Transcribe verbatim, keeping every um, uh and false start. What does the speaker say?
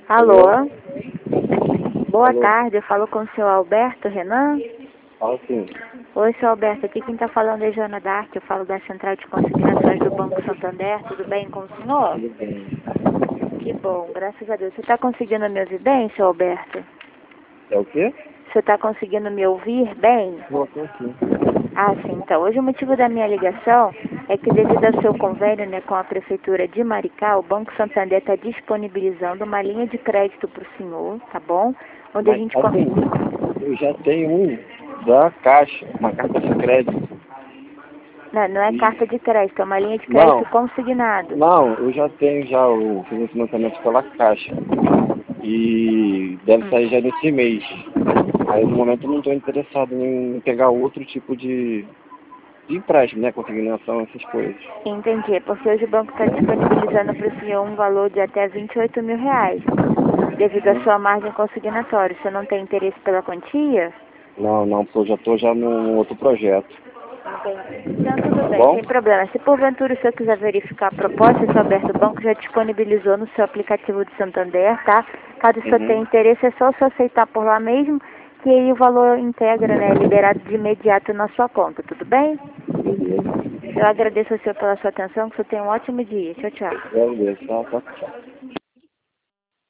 Alô? Alô? Boa Alô? tarde, eu falo com o senhor Alberto Renan. Fala sim. Oi, senhor Alberto, aqui quem está falando é Joana D'Arte, eu falo da Central de Consignações do Banco Santander, tudo bem com o senhor? Tudo bem. Que bom, graças a Deus. Você está conseguindo me ouvir bem, senhor Alberto? É o quê? Você está conseguindo me ouvir bem? Não, tô aqui. Ah, sim, então. Hoje o motivo da minha ligação é que devido ao seu convênio, né, com a Prefeitura de Maricá, o Banco Santander está disponibilizando uma linha de crédito para o senhor, tá bom? Onde a Mas gente... assim, eu já tenho um da Caixa, uma carta de crédito. Não, não é E... carta de crédito, é uma linha de Não, crédito consignado. não, eu já tenho já o fiz um financiamento pela Caixa. E deve Hum. sair já nesse mês. Aí no momento eu não estou interessado em pegar outro tipo de, de empréstimo, né? Consignação, essas coisas. Entendi, porque hoje o banco está disponibilizando para o senhor um valor de até vinte e oito mil reais, devido à sua margem consignatória. Você não tem interesse pela quantia? Não, não, porque eu já estou já num outro projeto. Entendi. Então tudo Tá bem, bom? sem problema. Se porventura o senhor quiser verificar a proposta, seu Alberto, o banco já disponibilizou no seu aplicativo de Santander, tá? Caso o senhor tenha Uhum. interesse, é só o senhor aceitar por lá mesmo, que aí o valor integra, né, liberado de imediato na sua conta, tudo bem? Beleza. Eu agradeço ao senhor pela sua atenção, que o senhor tenha um ótimo dia. Tchau, tchau. Beleza, tá, tá.